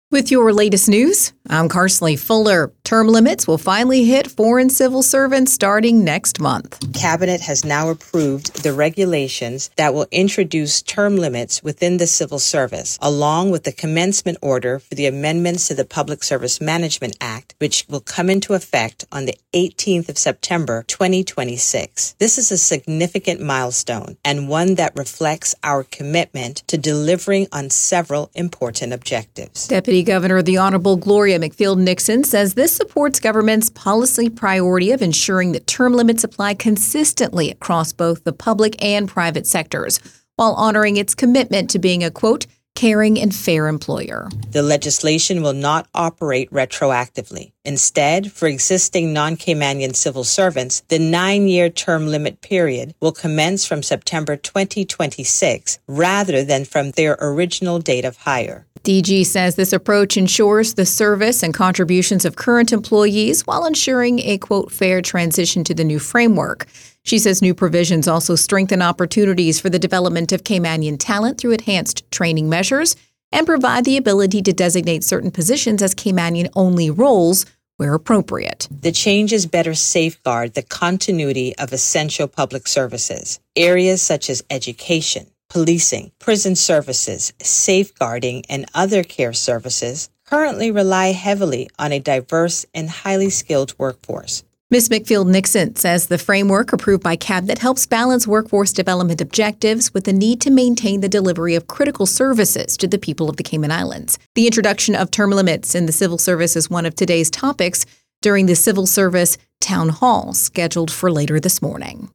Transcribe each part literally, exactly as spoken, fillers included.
With your latest news, I'm Carsley Fuller. Term limits will finally hit foreign civil servants starting next month. Cabinet has now approved the regulations that will introduce term limits within the civil service, along with the commencement order for the amendments to the Public Service Management Act, which will come into effect on the eighteenth of September, twenty twenty-six. This is a significant milestone and one that reflects our commitment to delivering on several important objectives. Deputy Governor the Honorable Gloria McField-Nixon says this supports government's policy priority of ensuring that term limits apply consistently across both the public and private sectors, while honoring its commitment to being a, quote, caring and fair employer. The legislation will not operate retroactively. Instead, for existing non-Caymanian civil servants, the nine-year term limit period will commence from September twenty twenty-six rather than from their original date of hire. D G says this approach ensures the service and contributions of current employees while ensuring a, quote, fair transition to the new framework. She says new provisions also strengthen opportunities for the development of Caymanian talent through enhanced training measures and provide the ability to designate certain positions as Caymanian-only roles where appropriate. The changes better safeguard the continuity of essential public services. Areas such as education, policing, prison services, safeguarding, and other care services currently rely heavily on a diverse and highly skilled workforce. Miz McField-Nixon says the framework approved by Cabinet helps balance workforce development objectives with the need to maintain the delivery of critical services to the people of the Cayman Islands. The introduction of term limits in the civil service is one of today's topics during the Civil Service Town Hall scheduled for later this morning.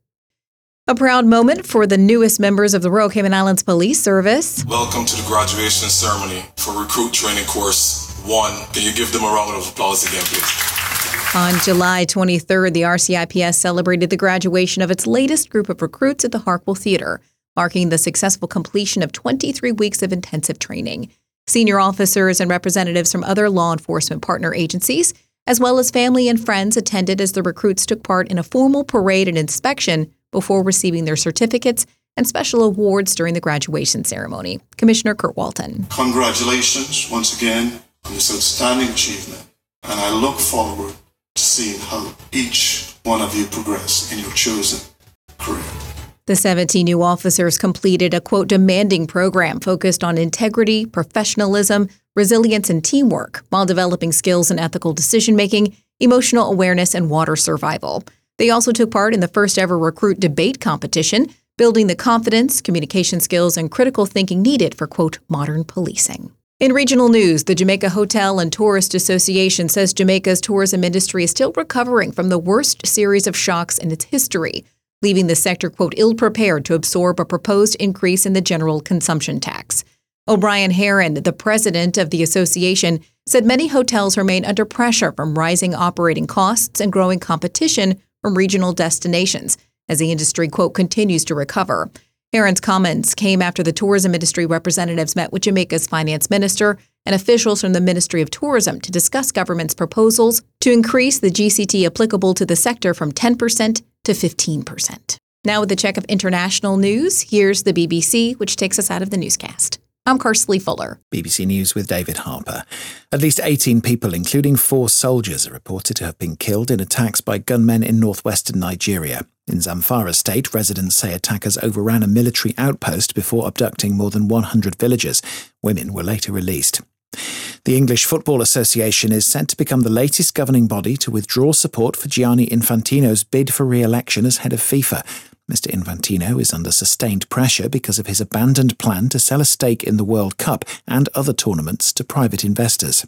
A proud moment for the newest members of the Royal Cayman Islands Police Service. Welcome to the graduation ceremony for Recruit Training Course one. Can you give them a round of applause again, please? On July twenty-third, the R C I P S celebrated the graduation of its latest group of recruits at the Hartwell Theater, marking the successful completion of twenty-three weeks of intensive training. Senior officers and representatives from other law enforcement partner agencies, as well as family and friends, attended as the recruits took part in a formal parade and inspection before receiving their certificates and special awards during the graduation ceremony. Commissioner Kurt Walton. Congratulations once again on this outstanding achievement, and I look forward to seeing how each one of you progress in your chosen career. The seventeen new officers completed a, quote, demanding program focused on integrity, professionalism, resilience, and teamwork while developing skills in ethical decision-making, emotional awareness, and water survival. They also took part in the first ever recruit debate competition, building the confidence, communication skills, and critical thinking needed for, quote, modern policing. In regional news, the Jamaica Hotel and Tourist Association says Jamaica's tourism industry is still recovering from the worst series of shocks in its history, leaving the sector, quote, ill-prepared to absorb a proposed increase in the general consumption tax. O'Brien Heron, the president of the association, said many hotels remain under pressure from rising operating costs and growing competition from regional destinations as the industry, quote, continues to recover. Heron's comments came after the tourism industry representatives met with Jamaica's finance minister and officials from the Ministry of Tourism to discuss government's proposals to increase the G C T applicable to the sector from ten percent to fifteen percent. Now with a check of international news, here's the B B C, which takes us out of the newscast. I'm Carsley Fuller. B B C News with David Harper. At least eighteen people, including four soldiers, are reported to have been killed in attacks by gunmen in northwestern Nigeria. In Zamfara state, residents say attackers overran a military outpost before abducting more than one hundred villagers. Women were later released. The English Football Association is set to become the latest governing body to withdraw support for Gianni Infantino's bid for re-election as head of FIFA. Mister Infantino is under sustained pressure because of his abandoned plan to sell a stake in the World Cup and other tournaments to private investors.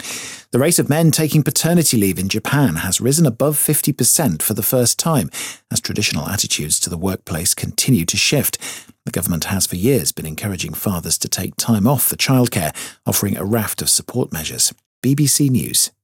The rate of men taking paternity leave in Japan has risen above fifty percent for the first time as traditional attitudes to the workplace continue to shift. The government has for years been encouraging fathers to take time off for childcare, offering a raft of support measures. B B C News.